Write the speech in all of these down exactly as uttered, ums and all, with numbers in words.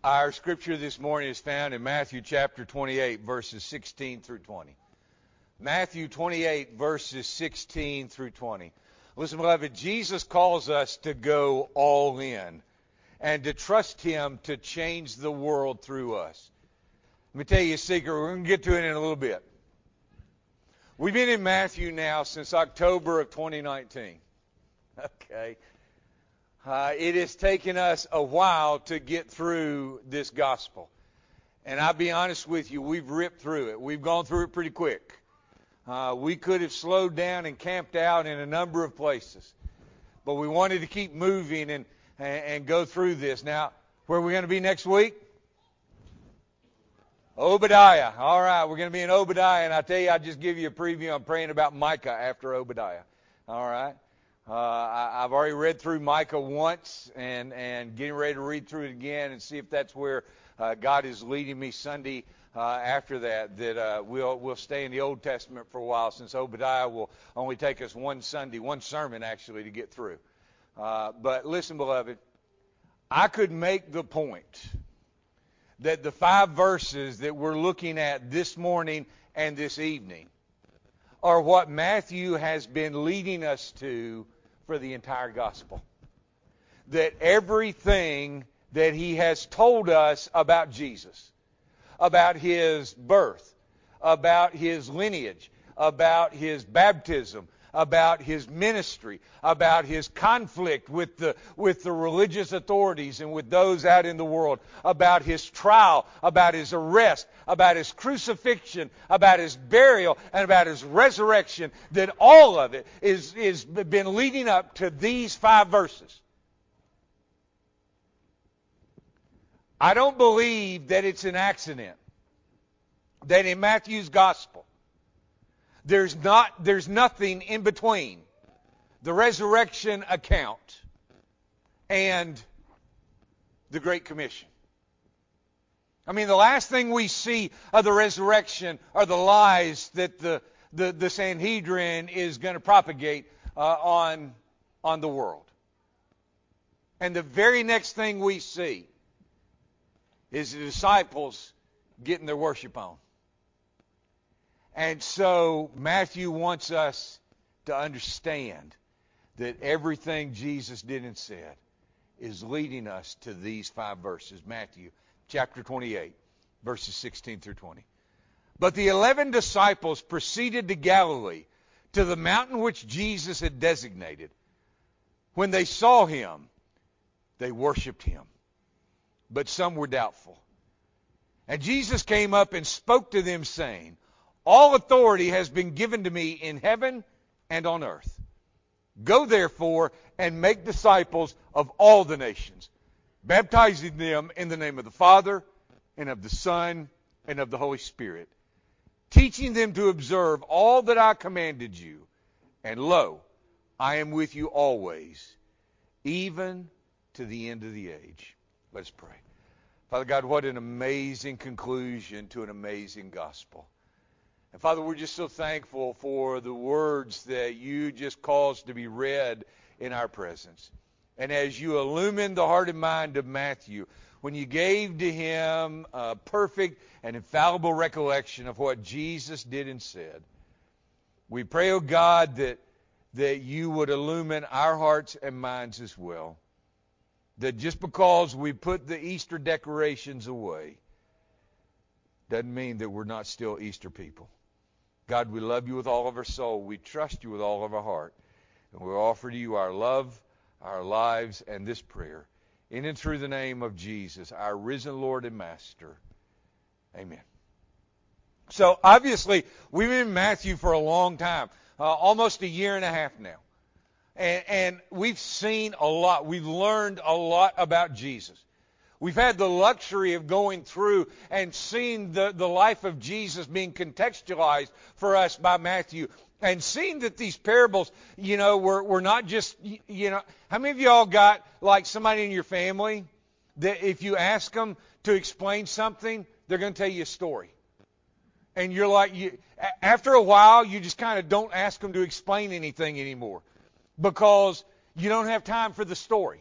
Our scripture this morning is found in Matthew chapter twenty-eight, verses sixteen through twenty. Matthew twenty-eight, verses sixteen through twenty. Listen, beloved, Jesus calls us to go all in and to trust Him to change the world through us. Let me tell you a secret. We're going to get to it in a little bit. We've been in Matthew now since October of twenty nineteen. Okay. Uh, it has taken us a while to get through this gospel. And I'll be honest with you, we've ripped through it. We've gone through it pretty quick. Uh, we could have slowed down and camped out in a number of places. But we wanted to keep moving and, and, and go through this. Now, where are we going to be next week? Obadiah. All right, we're going to be in Obadiah. And I tell you, I'll just give you a preview. I'm praying about Micah after Obadiah. All right. Uh, I, I've already read through Micah once and, and getting ready to read through it again and see if that's where uh, God is leading me Sunday uh, after that, that uh, we'll, we'll stay in the Old Testament for a while, since Obadiah will only take us one Sunday, one sermon actually, to get through. Uh, but listen, beloved, I could make the point that the five verses that we're looking at this morning and this evening are what Matthew has been leading us to for the entire gospel. That everything that he has told us about Jesus, about his birth, about his lineage, about his baptism, about his ministry, about his conflict with the with the religious authorities and with those out in the world, about his trial, about his arrest, about his crucifixion, about his burial, and about his resurrection, that all of it is is been leading up to these five verses. I don't believe that it's an accident that in Matthew's gospel There's not, there's nothing in between the resurrection account and the Great Commission. I mean, the last thing we see of the resurrection are the lies that the, the, the Sanhedrin is going to propagate uh, on, on the world. And the very next thing we see is the disciples getting their worship on. And so Matthew wants us to understand that everything Jesus did and said is leading us to these five verses. Matthew chapter twenty-eight, verses sixteen through twenty. But the eleven disciples proceeded to Galilee, to the mountain which Jesus had designated. When they saw him, they worshipped him, but some were doubtful. And Jesus came up and spoke to them, saying, all authority has been given to me in heaven and on earth. Go therefore and make disciples of all the nations, baptizing them in the name of the Father and of the Son and of the Holy Spirit, teaching them to observe all that I commanded you. And lo, I am with you always, even to the end of the age. Let's pray. Father God, what an amazing conclusion to an amazing gospel. And Father, we're just so thankful for the words that you just caused to be read in our presence. And as you illumined the heart and mind of Matthew, when you gave to him a perfect and infallible recollection of what Jesus did and said, we pray, oh God, that, that you would illumine our hearts and minds as well. That just because we put the Easter decorations away doesn't mean that we're not still Easter people. God, we love you with all of our soul. We trust you with all of our heart. And we offer to you our love, our lives, and this prayer. In and through the name of Jesus, our risen Lord and Master. Amen. So, obviously, we've been in Matthew for a long time. Uh, almost a year and a half now. And, and we've seen a lot. We've learned a lot about Jesus. We've had the luxury of going through and seeing the, the life of Jesus being contextualized for us by Matthew. And seeing that these parables, you know, were, were not just, you know, how many of y'all got like somebody in your family that if you ask them to explain something, they're going to tell you a story. And you're like, you, after a while, you just kind of don't ask them to explain anything anymore because you don't have time for the story.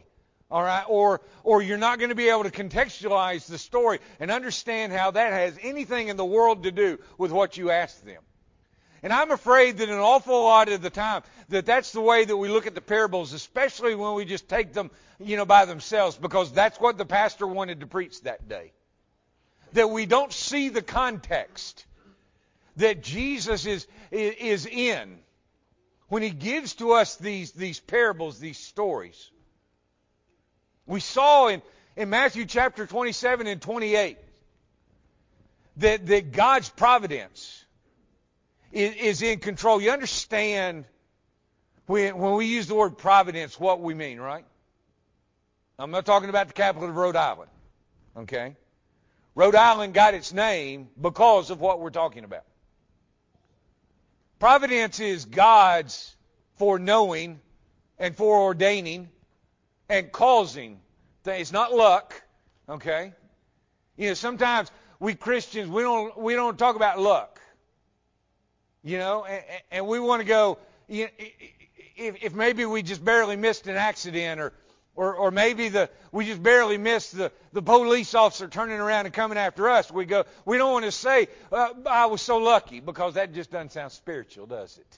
All right, or or you're not going to be able to contextualize the story and understand how that has anything in the world to do with what you ask them. And I'm afraid that an awful lot of the time that that's the way that we look at the parables, especially when we just take them, you know, by themselves, because that's what the pastor wanted to preach that day. That we don't see the context that Jesus is is in when he gives to us these these parables, these stories. We saw in, in Matthew chapter twenty-seven and twenty-eight that, that God's providence is, is in control. You understand when, when we use the word providence what we mean, right? I'm not talking about the capital of Rhode Island, okay? Rhode Island got its name because of what we're talking about. Providence is God's foreknowing and foreordaining and causing things. It's not luck, okay? You know, sometimes we Christians, we don't we don't talk about luck. You know, and, and we want to go, you know, if, if maybe we just barely missed an accident, or or, or maybe the we just barely missed the, the police officer turning around and coming after us, we go, we don't want to say, uh, I was so lucky, because that just doesn't sound spiritual, does it?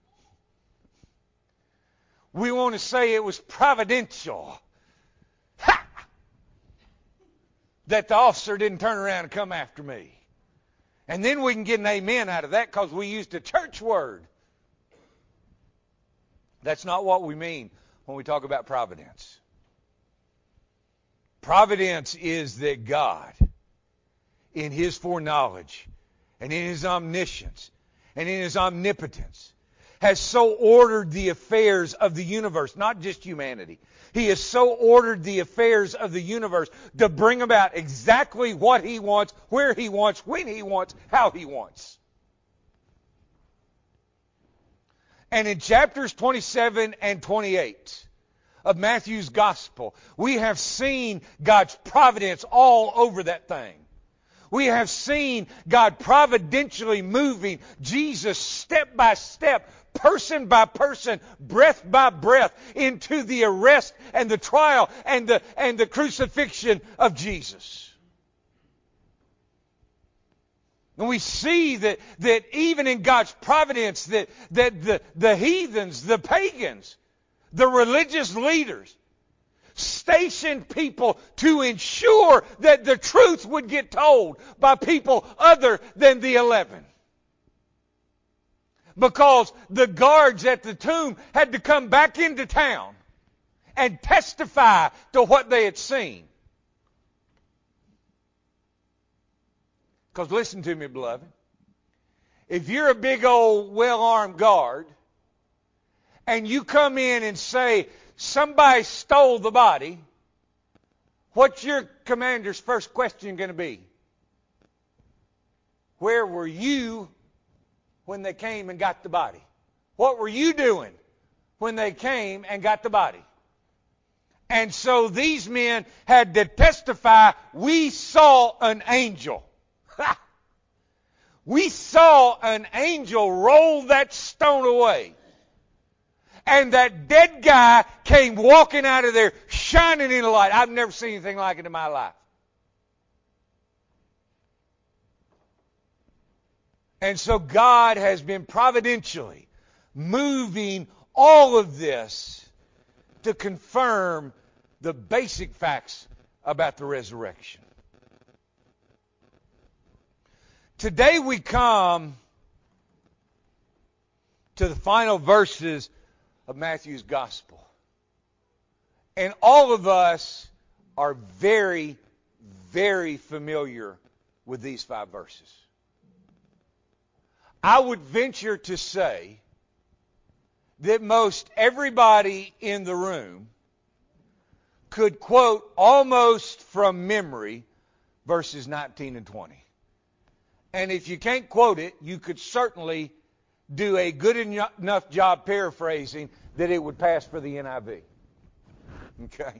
We want to say it was providential. Ha! That the officer didn't turn around and come after me. And then we can get an amen out of that because we used a church word. That's not what we mean when we talk about providence. Providence is that God, in his foreknowledge and in his omniscience and in his omnipotence, has so ordered the affairs of the universe, not just humanity. He has so ordered the affairs of the universe to bring about exactly what he wants, where he wants, when he wants, how he wants. And in chapters twenty-seven and twenty-eight of Matthew's gospel, we have seen God's providence all over that thing. We have seen God providentially moving Jesus step by step, person by person, breath by breath, into the arrest and the trial and the and the crucifixion of Jesus. And we see that, that even in God's providence, that, that the, the heathens, the pagans, the religious leaders, stationed people to ensure that the truth would get told by people other than the eleven. Because the guards at the tomb had to come back into town and testify to what they had seen. Because listen to me, beloved. If you're a big old well-armed guard and you come in and say, somebody stole the body, what's your commander's first question going to be? Where were you when they came and got the body? What were you doing when they came and got the body? And so these men had to testify, we saw an angel. We saw an angel roll that stone away. And that dead guy came walking out of there shining in the light. I've never seen anything like it in my life. And so God has been providentially moving all of this to confirm the basic facts about the resurrection. Today we come to the final verses of Matthew's gospel. And all of us are very, very familiar with these five verses. I would venture to say that most everybody in the room could quote almost from memory verses nineteen and twenty. And if you can't quote it, you could certainly do a good enough job paraphrasing that it would pass for the N I V. Okay?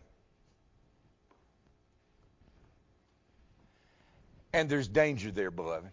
And there's danger there, beloved.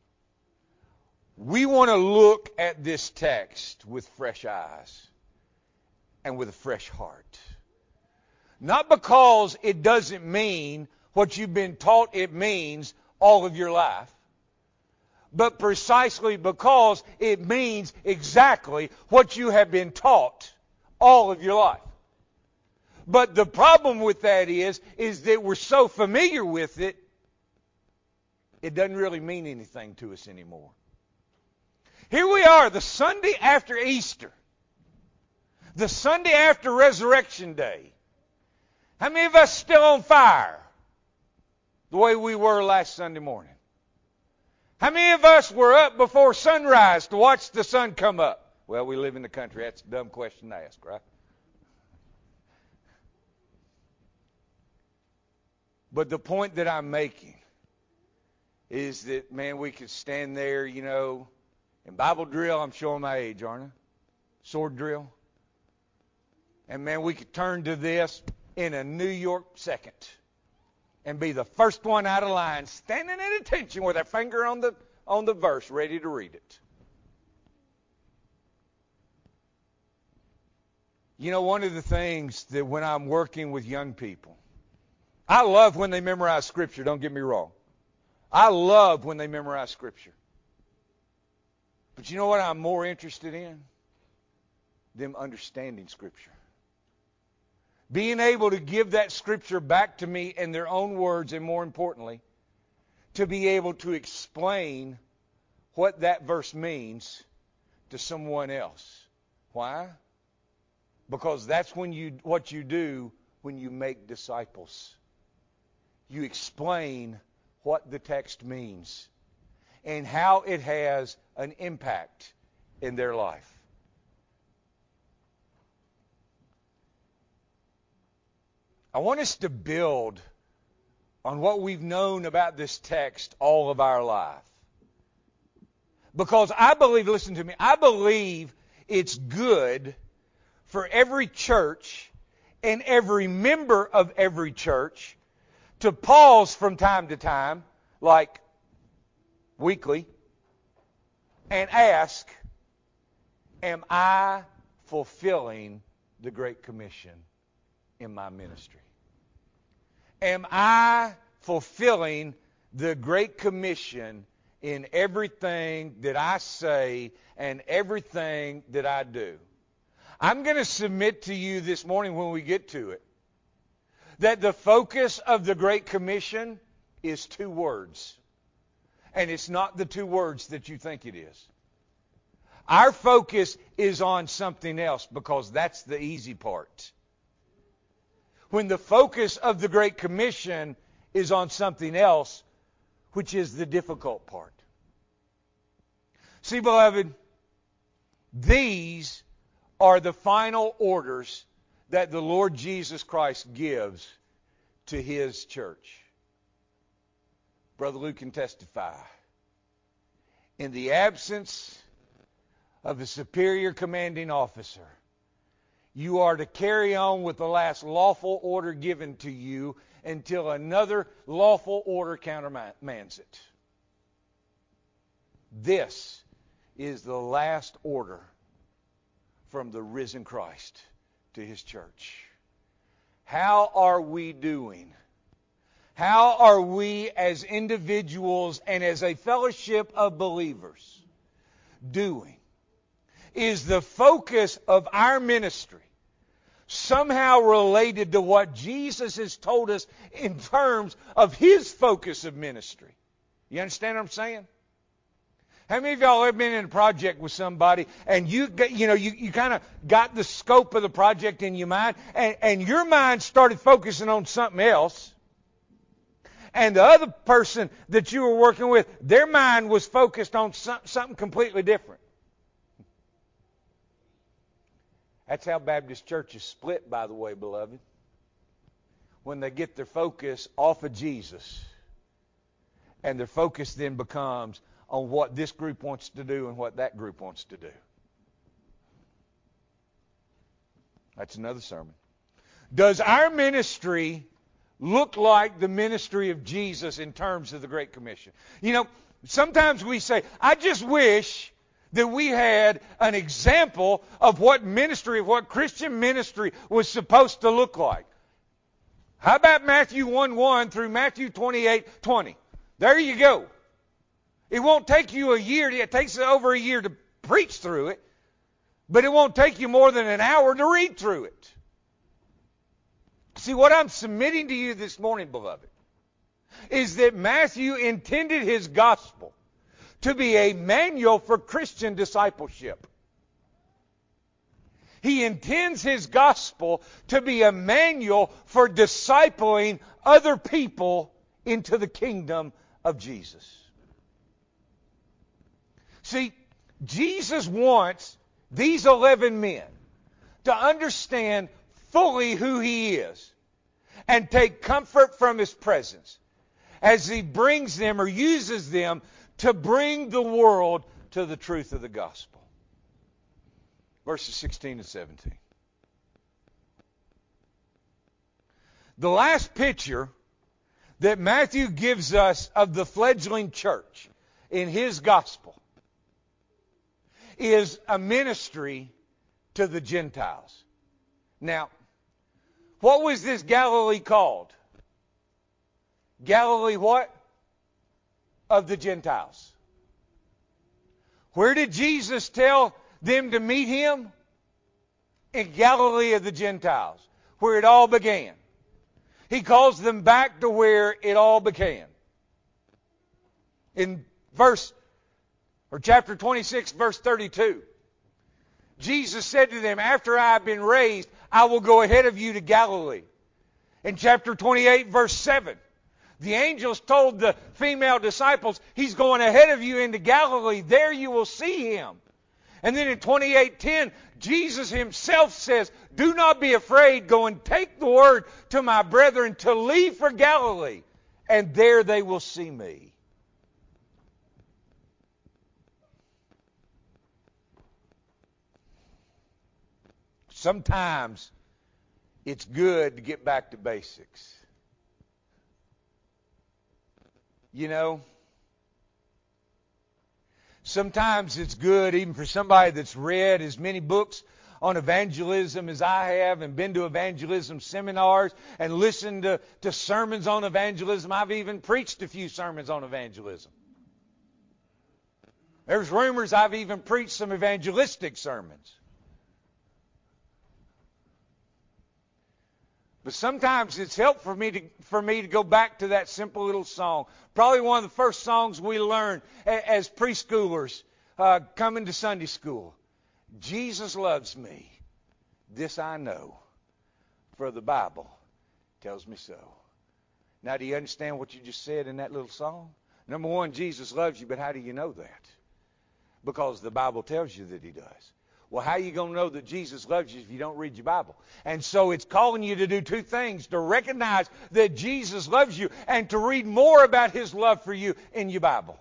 We want to look at this text with fresh eyes and with a fresh heart. Not because it doesn't mean what you've been taught it means all of your life, but precisely because it means exactly what you have been taught all of your life. But the problem with that is, is that we're so familiar with it, it doesn't really mean anything to us anymore. Here we are, the Sunday after Easter, the Sunday after Resurrection Day. How many of us still on fire the way we were last Sunday morning? How many of us were up before sunrise to watch the sun come up? Well, we live in the country. That's a dumb question to ask, right? But the point that I'm making is that, man, we could stand there, you know, in Bible drill. I'm showing my age, aren't I? Sword drill. And, man, we could turn to this in a New York second and be the first one out of line, standing at attention with our finger on the on the verse, ready to read it. You know, one of the things that when I'm working with young people, I love when they memorize Scripture, don't get me wrong. I love when they memorize Scripture. But you know what I'm more interested in? Them understanding Scripture. Being able to give that Scripture back to me in their own words, and more importantly, to be able to explain what that verse means to someone else. Why? Because that's when you what you do when you make disciples. You explain what the text means and how it has an impact in their life. I want us to build on what we've known about this text all of our life. Because I believe, listen to me, I believe it's good for every church and every member of every church to pause from time to time, like weekly, and ask, am I fulfilling the Great Commission in my ministry? Am I fulfilling the Great Commission in everything that I say and everything that I do? I'm going to submit to you this morning when we get to it that the focus of the Great Commission is two words. And it's not the two words that you think it is. Our focus is on something else because that's the easy part. When the focus of the Great Commission is on something else, which is the difficult part. See, beloved, these are the final orders that the Lord Jesus Christ gives to His church. Brother Luke can testify. In the absence of a superior commanding officer, you are to carry on with the last lawful order given to you until another lawful order countermands it. This is the last order from the risen Christ to His church. How are we doing? How are we as individuals and as a fellowship of believers doing? Is the focus of our ministry somehow related to what Jesus has told us in terms of His focus of ministry? You understand what I'm saying? How many of y'all ever been in a project with somebody and you get, you know, you, you kind of got the scope of the project in your mind and, and your mind started focusing on something else, and the other person that you were working with, their mind was focused on some, something completely different? That's how Baptist churches split, by the way, beloved. When they get their focus off of Jesus, and their focus then becomes on what this group wants to do and what that group wants to do. That's another sermon. Does our ministry look like the ministry of Jesus in terms of the Great Commission? You know, sometimes we say, I just wish that we had an example of what ministry, what Christian ministry was supposed to look like. How about Matthew one one through Matthew twenty-eight twenty? There you go. It won't take you a year. It takes over a year to preach through it. But it won't take you more than an hour to read through it. See, what I'm submitting to you this morning, beloved, is that Matthew intended his gospel to be a manual for Christian discipleship. He intends his gospel to be a manual for discipling other people into the kingdom of Jesus. See, Jesus wants these eleven men to understand fully who he is and take comfort from his presence as he brings them or uses them to bring the world to the truth of the gospel. Verses sixteen and seventeen. The last picture that Matthew gives us of the fledgling church in his gospel is a ministry to the Gentiles. Now, what was this Galilee called? Galilee what? Of the Gentiles. Where did Jesus tell them to meet him? In Galilee of the Gentiles, where it all began. He calls them back to where it all began. In verse or chapter twenty-six, verse thirty-two, Jesus said to them, after I have been raised, I will go ahead of you to Galilee. In chapter twenty-eight, verse seven, the angels told the female disciples, he's going ahead of you into Galilee. There you will see him. And then in twenty-eight ten, Jesus himself says, do not be afraid. Go and take the word to my brethren to leave for Galilee. And there they will see me. Sometimes it's good to get back to basics. You know, sometimes it's good, even for somebody that's read as many books on evangelism as I have and been to evangelism seminars and listened to, to sermons on evangelism. I've even preached a few sermons on evangelism. There's rumors I've even preached some evangelistic sermons. But sometimes it's helpful for me to for me to go back to that simple little song. Probably one of the first songs we learned as preschoolers uh, coming to Sunday school. Jesus loves me, this I know, for the Bible tells me so. Now, do you understand what you just said in that little song? Number one, Jesus loves you, but how do you know that? Because the Bible tells you that he does. Well, how are you going to know that Jesus loves you if you don't read your Bible? And so it's calling you to do two things: to recognize that Jesus loves you and to read more about his love for you in your Bible.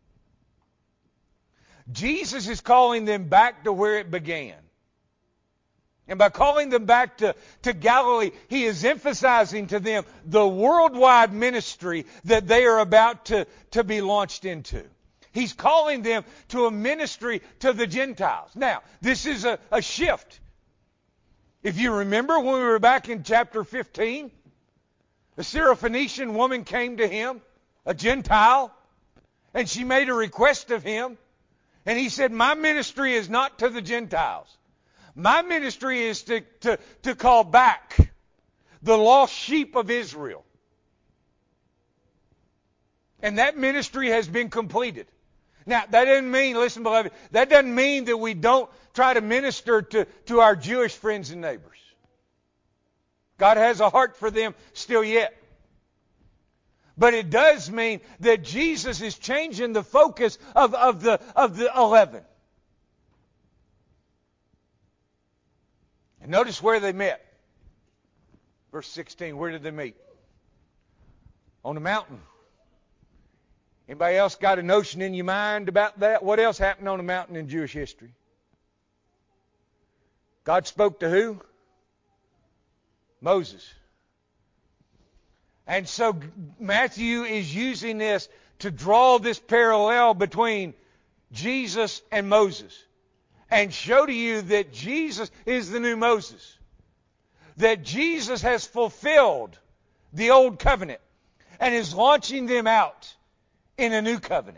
Jesus is calling them back to where it began. And by calling them back to, to Galilee, he is emphasizing to them the worldwide ministry that they are about to, to be launched into. He's calling them to a ministry to the Gentiles. Now, this is a, a shift. If you remember when we were back in chapter fifteen, the Syrophoenician woman came to him, a Gentile, and she made a request of him. And he said, my ministry is not to the Gentiles. My ministry is to, to, to call back the lost sheep of Israel. And that ministry has been completed. Now, that doesn't mean, listen, beloved, that doesn't mean that we don't try to minister to, to our Jewish friends and neighbors. God has a heart for them still yet. But it does mean that Jesus is changing the focus of, of, the, of the eleven. And notice where they met. Verse sixteen, where did they meet? On the mountain. Anybody else got a notion in your mind about that? What else happened on the mountain in Jewish history? God spoke to who? Moses. And so Matthew is using this to draw this parallel between Jesus and Moses and show to you that Jesus is the new Moses. That Jesus has fulfilled the old covenant and is launching them out in a new covenant.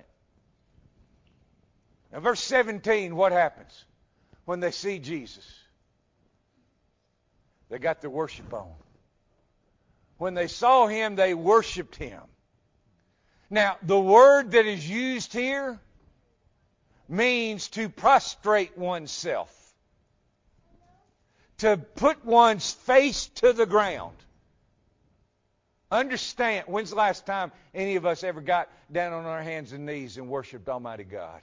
Now, verse seventeen, what happens when they see Jesus? They got their worship on. When they saw him, they worshiped him. Now, the word that is used here means to prostrate oneself, to put one's face to the ground. Understand, when's the last time any of us ever got down on our hands and knees and worshiped Almighty God?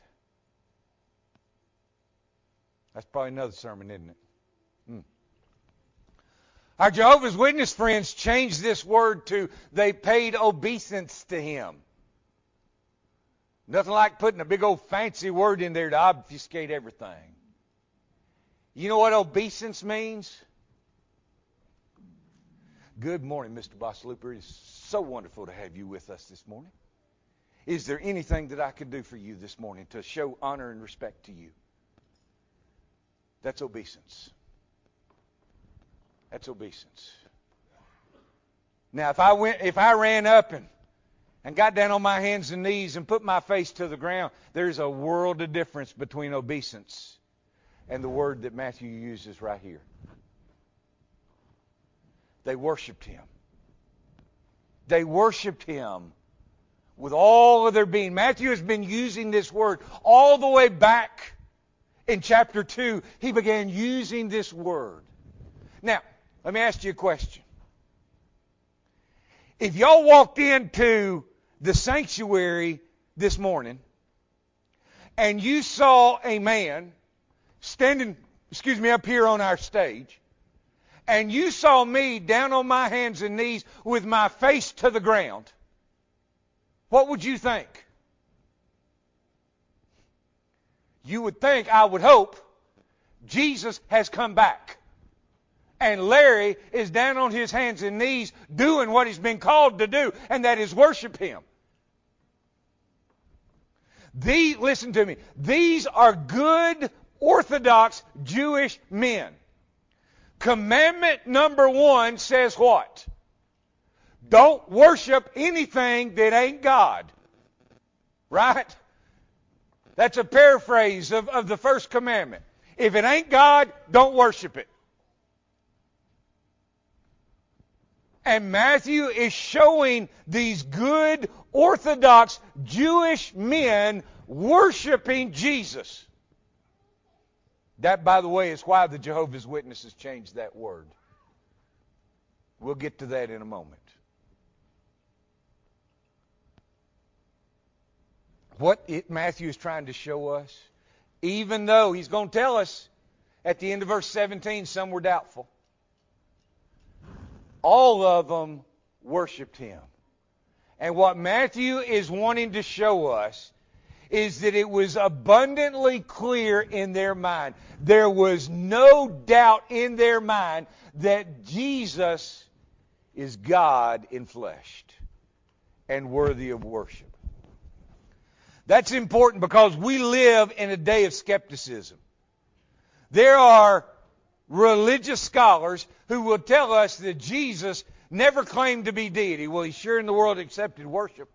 That's probably another sermon, isn't it? Hmm. Our Jehovah's Witness friends changed this word to they paid obeisance to him. Nothing like putting a big old fancy word in there to obfuscate everything. You know what obeisance means? Good morning, Mister Bosslooper. It is so wonderful to have you with us this morning. Is there anything that I could do for you this morning to show honor and respect to you? That's obeisance. That's obeisance. Now, if I went, if I ran up and and got down on my hands and knees and put my face to the ground, there's a world of difference between obeisance and the word that Matthew uses right here. They worshiped him. They worshiped him with all of their being. Matthew has been using this word all the way back in chapter two. He began using this word. Now, let me ask you a question. If y'all walked into the sanctuary this morning and you saw a man standing, excuse me, up here on our stage, and you saw me down on my hands and knees with my face to the ground, what would you think? You would think, I would hope, Jesus has come back. And Larry is down on his hands and knees doing what he's been called to do, and that is worship him. The, listen to me. These are good, Orthodox Jewish men. Commandment number one says what? Don't worship anything that ain't God. Right? That's a paraphrase of, of the first commandment. If it ain't God, don't worship it. And Matthew is showing these good, Orthodox Jewish men worshiping Jesus. That, by the way, is why the Jehovah's Witnesses changed that word. We'll get to that in a moment. What it, Matthew is trying to show us, even though he's going to tell us at the end of verse seventeen, some were doubtful. All of them worshiped him. And what Matthew is wanting to show us is that it was abundantly clear in their mind. There was no doubt in their mind that Jesus is God enfleshed and worthy of worship. That's important because we live in a day of skepticism. There are religious scholars who will tell us that Jesus never claimed to be deity. Well, he sure in the world accepted worship.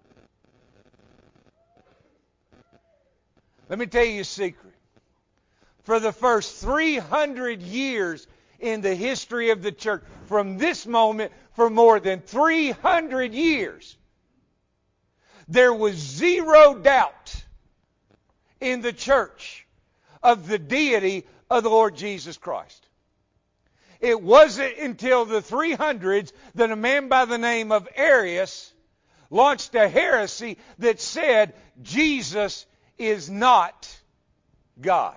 Let me tell you a secret. For the first three hundred years in the history of the church, from this moment for more than three hundred years, there was zero doubt in the church of the deity of the Lord Jesus Christ. It wasn't until the three hundreds that a man by the name of Arius launched a heresy that said Jesus is not God.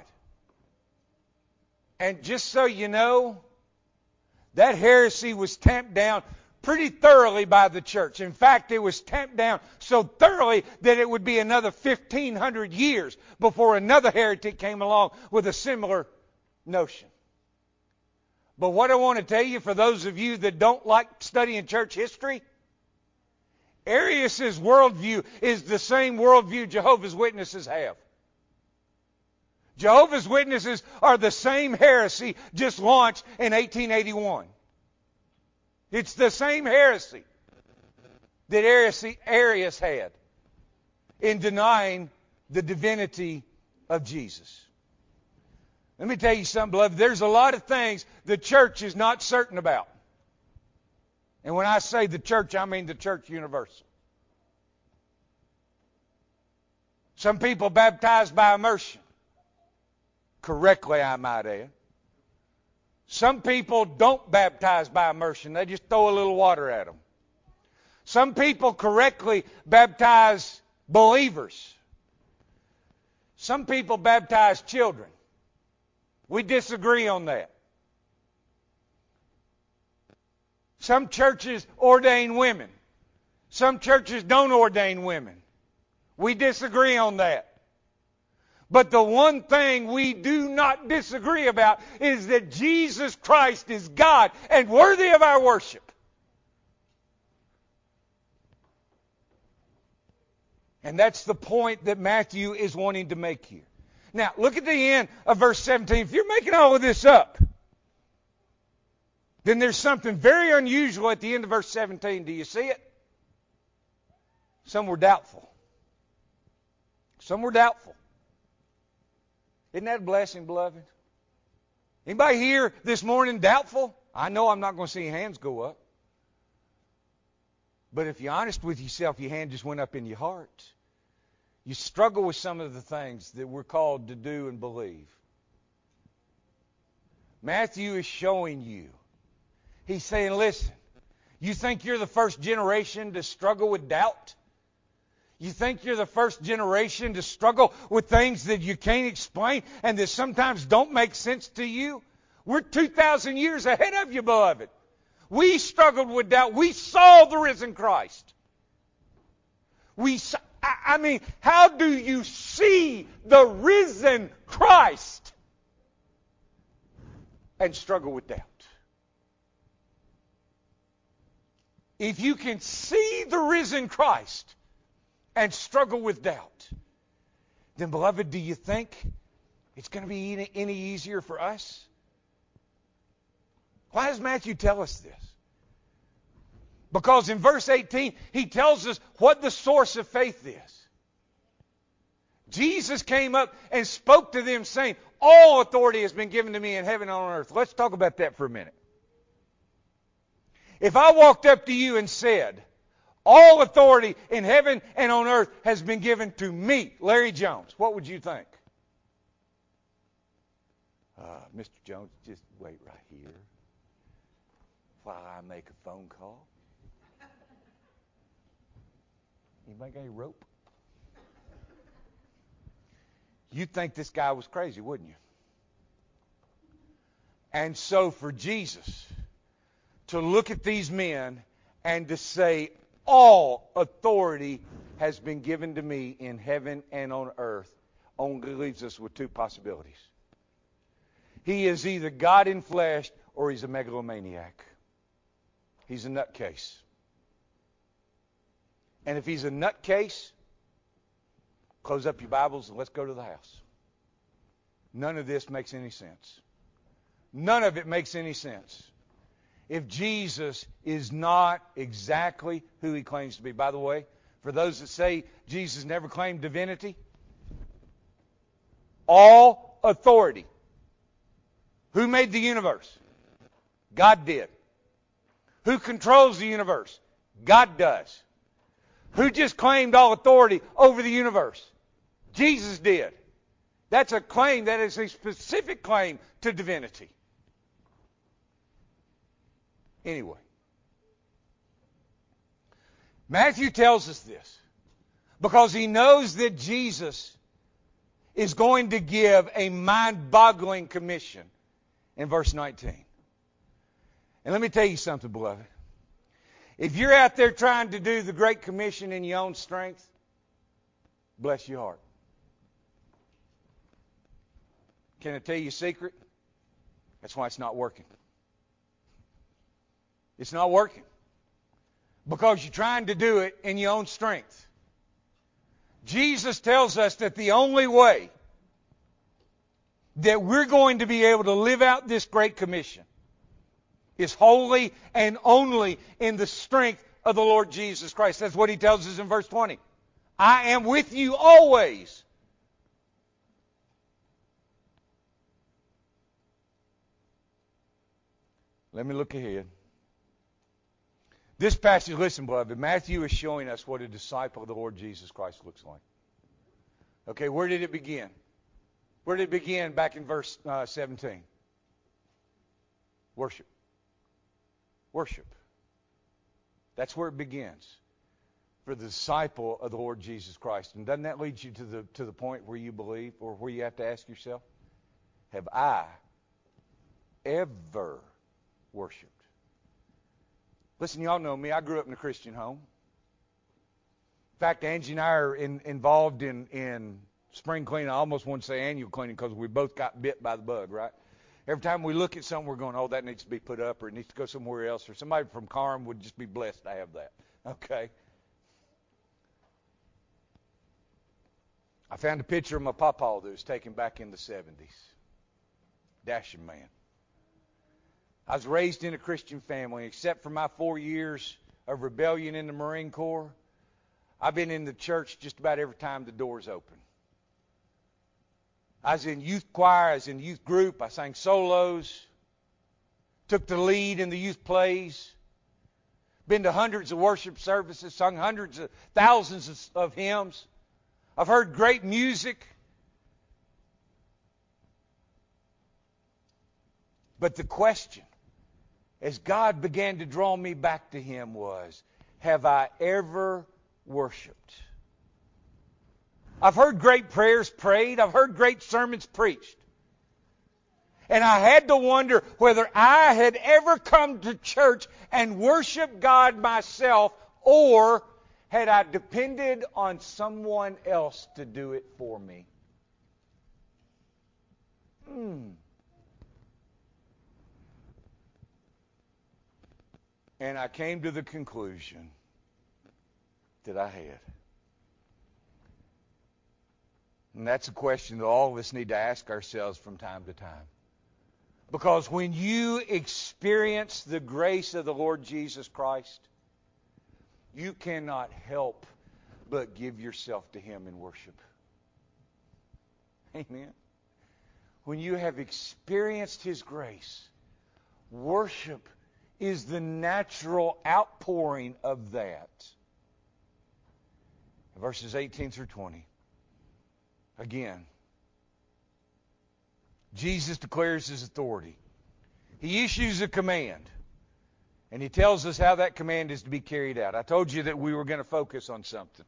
And just so you know, that heresy was tamped down pretty thoroughly by the church. In fact, it was tamped down so thoroughly that it would be another fifteen hundred years before another heretic came along with a similar notion. But what I want to tell you, for those of you that don't like studying church history, Arius' worldview is the same worldview Jehovah's Witnesses have. Jehovah's Witnesses are the same heresy just launched in eighteen eighty-one. It's the same heresy. that Arius, Arius had in denying the divinity of Jesus. Let me tell you something, beloved. There's a lot of things the church is not certain about. And when I say the church, I mean the church universal. Some people baptized by immersion. Correctly, I might add. Some people don't baptize by immersion. They just throw a little water at them. Some people correctly baptize believers. Some people baptize children. We disagree on that. Some churches ordain women. Some churches don't ordain women. We disagree on that. But the one thing we do not disagree about is that Jesus Christ is God and worthy of our worship. And that's the point that Matthew is wanting to make here. Now, look at the end of verse seventeen. If you're making all of this up, then there's something very unusual at the end of verse seventeen. Do you see it? Some were doubtful. Some were doubtful. Isn't that a blessing, beloved? Anybody here this morning doubtful? I know I'm not going to see your hands go up. But if you're honest with yourself, your hand just went up in your heart. You struggle with some of the things that we're called to do and believe. Matthew is showing you. He's saying, listen, you think you're the first generation to struggle with doubt? You think you're the first generation to struggle with things that you can't explain and that sometimes don't make sense to you? We're two thousand years ahead of you, beloved. We struggled with doubt. We saw the risen Christ. We saw, I mean, how do you see the risen Christ and struggle with doubt? If you can see the risen Christ and struggle with doubt, then, beloved, do you think it's going to be any easier for us? Why does Matthew tell us this? Because in verse eighteen, he tells us what the source of faith is. Jesus came up and spoke to them saying, all authority has been given to me in heaven and on earth. Let's talk about that for a minute. If I walked up to you and said, all authority in heaven and on earth has been given to me, Larry Jones, what would you think? Uh, Mister Jones, just wait right here while I make a phone call. Anybody got any rope? You'd think this guy was crazy, wouldn't you? And so for Jesus to look at these men and to say, all authority has been given to me in heaven and on earth, only leaves us with two possibilities. He is either God in flesh or he's a megalomaniac. He's a nutcase. And if he's a nutcase, close up your Bibles and let's go to the house. None of this makes any sense. None of it makes any sense if Jesus is not exactly who he claims to be. By the way, for those that say Jesus never claimed divinity, all authority. Who made the universe? God did. Who controls the universe? God does. Who just claimed all authority over the universe? Jesus did. That's a claim that is a specific claim to divinity. Anyway, Matthew tells us this because he knows that Jesus is going to give a mind-boggling commission in verse nineteen. And let me tell you something, beloved. If you're out there trying to do the Great Commission in your own strength, bless your heart. Can I tell you a secret? That's why it's not working. It's not working. Because you're trying to do it in your own strength. Jesus tells us that the only way that we're going to be able to live out this Great Commission is wholly and only in the strength of the Lord Jesus Christ. That's what he tells us in verse twenty. I am with you always. Let me look ahead. This passage, listen, beloved, Matthew is showing us what a disciple of the Lord Jesus Christ looks like. Okay, where did it begin? Where did it begin back in verse uh, seventeen? Worship. Worship. That's where it begins for the disciple of the Lord Jesus Christ. And doesn't that lead you to the to the point where you believe, or where you have to ask yourself, have I ever worshipped? Listen, y'all know me. I grew up in a Christian home. In fact, Angie and I are in, involved in, in spring cleaning. I almost want to say annual cleaning because we both got bit by the bug, right? Every time we look at something, we're going, oh, that needs to be put up, or it needs to go somewhere else, or somebody from Carm would just be blessed to have that. Okay? I found a picture of my papa that was taken back in the seventies. Dashing man. I was raised in a Christian family. Except for my four years of rebellion in the Marine Corps, I've been in the church just about every time the doors open. I was in youth choir, I was in youth group, I sang solos, took the lead in the youth plays, been to hundreds of worship services, sung hundreds of thousands of, of hymns. I've heard great music. But the question, as God began to draw me back to Him, was, have I ever worshiped? I've heard great prayers prayed. I've heard great sermons preached. And I had to wonder whether I had ever come to church and worshiped God myself, or had I depended on someone else to do it for me. Hmm. And I came to the conclusion that I had. And that's a question that all of us need to ask ourselves from time to time. Because when you experience the grace of the Lord Jesus Christ, you cannot help but give yourself to Him in worship. Amen. When you have experienced His grace, worship is the natural outpouring of that. Verses eighteen through twenty. Again, Jesus declares His authority. He issues a command. And He tells us how that command is to be carried out. I told you that we were going to focus on something.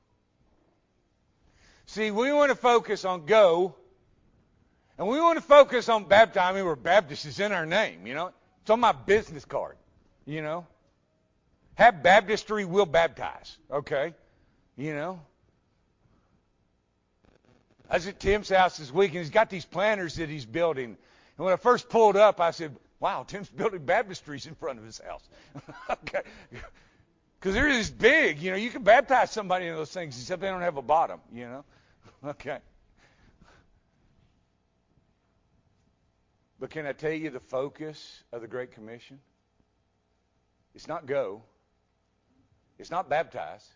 See, we want to focus on go. And we want to focus on baptize. I mean, we're Baptists. It's in our name, you know. It's on my business card, you know. Have baptistry, will baptize. Okay. You know. I was at Tim's house this week, and he's got these planters that he's building. And when I first pulled up, I said, wow, Tim's building baptistries in front of his house. Okay. Because they're this big, you know. You can baptize somebody in those things, except they don't have a bottom, you know. Okay. But can I tell you the focus of the Great Commission? It's not go. It's not baptize.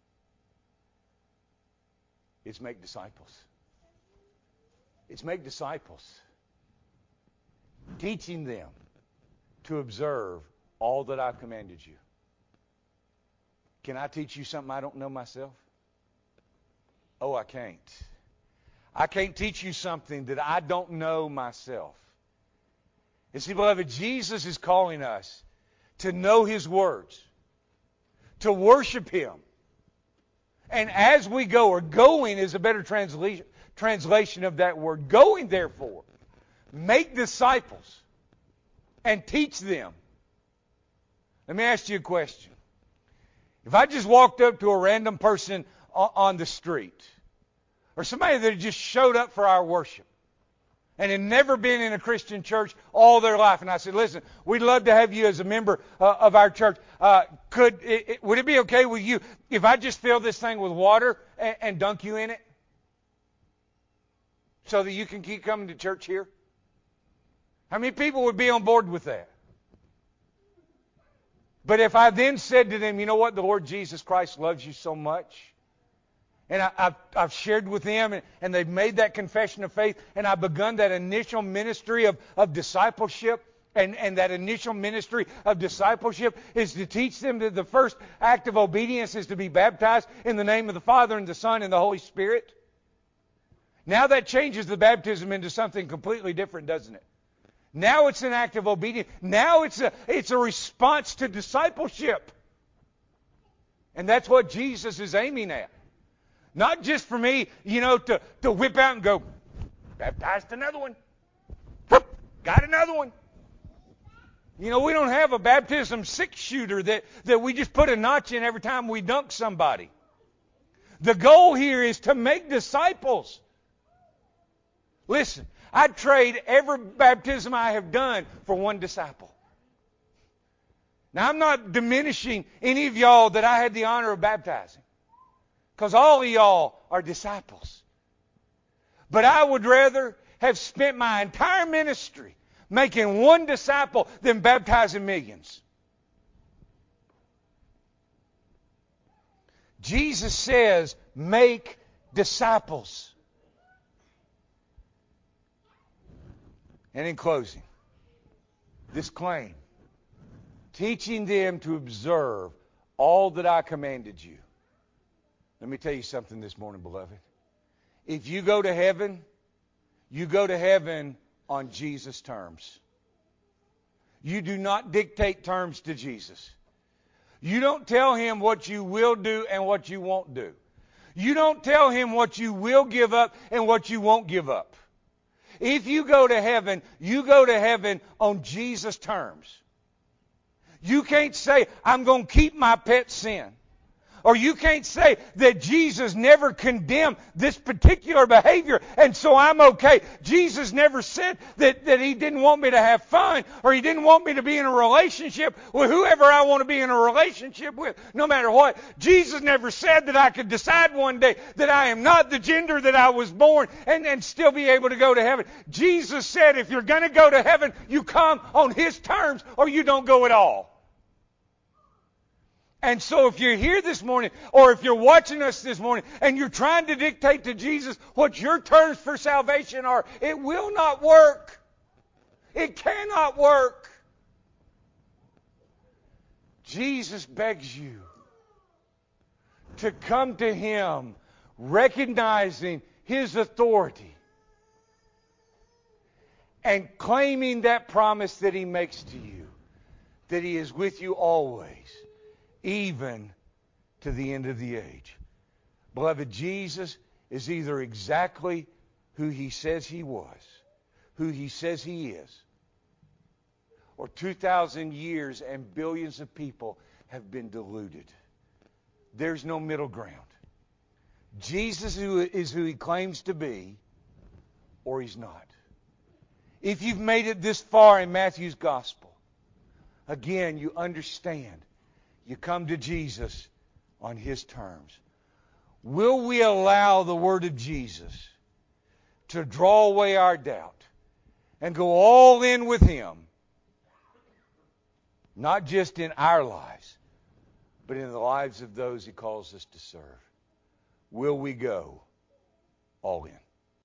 It's make disciples. It's make disciples. Teaching them to observe all that I've commanded you. Can I teach you something I don't know myself? Oh, I can't. I can't teach you something that I don't know myself. And see, beloved, Jesus is calling us to know His words, to worship Him. And as we go, or going is a better translation, translation of that word. Going, therefore, make disciples and teach them. Let me ask you a question. If I just walked up to a random person on the street, or somebody that had just showed up for our worship, and had never been in a Christian church all their life, and I said, listen, we'd love to have you as a member uh, of our church. Uh, could it, it, would it be okay with you if I just fill this thing with water and, and dunk you in it so that you can keep coming to church here? How many people would be on board with that? But if I then said to them, you know what, the Lord Jesus Christ loves you so much, and I, I've, I've shared with them, and, and they've made that confession of faith, and I've begun that initial ministry of, of discipleship, and, and that initial ministry of discipleship is to teach them that the first act of obedience is to be baptized in the name of the Father and the Son and the Holy Spirit. Now that changes the baptism into something completely different, doesn't it? Now it's an act of obedience. Now it's a, it's a response to discipleship. And that's what Jesus is aiming at. Not just for me, you know, to, to whip out and go, baptized another one. Got another one. You know, we don't have a baptism six-shooter that, that we just put a notch in every time we dunk somebody. The goal here is to make disciples. Listen, I'd trade every baptism I have done for one disciple. Now, I'm not diminishing any of y'all that I had the honor of baptizing, because all of y'all are disciples. But I would rather have spent my entire ministry making one disciple than baptizing millions. Jesus says, make disciples. And in closing, this claim, teaching them to observe all that I commanded you. Let me tell you something this morning, beloved. If you go to heaven, you go to heaven on Jesus' terms. You do not dictate terms to Jesus. You don't tell him what you will do and what you won't do. You don't tell him what you will give up and what you won't give up. If you go to heaven, you go to heaven on Jesus' terms. You can't say, I'm going to keep my pet sin. Or you can't say that Jesus never condemned this particular behavior and so I'm okay. Jesus never said that, that he didn't want me to have fun or he didn't want me to be in a relationship with whoever I want to be in a relationship with, no matter what. Jesus never said that I could decide one day that I am not the gender that I was born and, and still be able to go to heaven. Jesus said if you're going to go to heaven, you come on his terms or you don't go at all. And so if you're here this morning, or if you're watching us this morning, and you're trying to dictate to Jesus what your terms for salvation are, it will not work. It cannot work. Jesus begs you to come to him, recognizing his authority, and claiming that promise that he makes to you, that he is with you always, even to the end of the age. Beloved, Jesus is either exactly who he says he was, who he says he is, or two thousand years and billions of people have been deluded. There's no middle ground. Jesus is who he claims to be, or he's not. If you've made it this far in Matthew's gospel, again, you understand. You come to Jesus on his terms. Will we allow the word of Jesus to draw away our doubt and go all in with him, not just in our lives, but in the lives of those he calls us to serve? Will we go all in?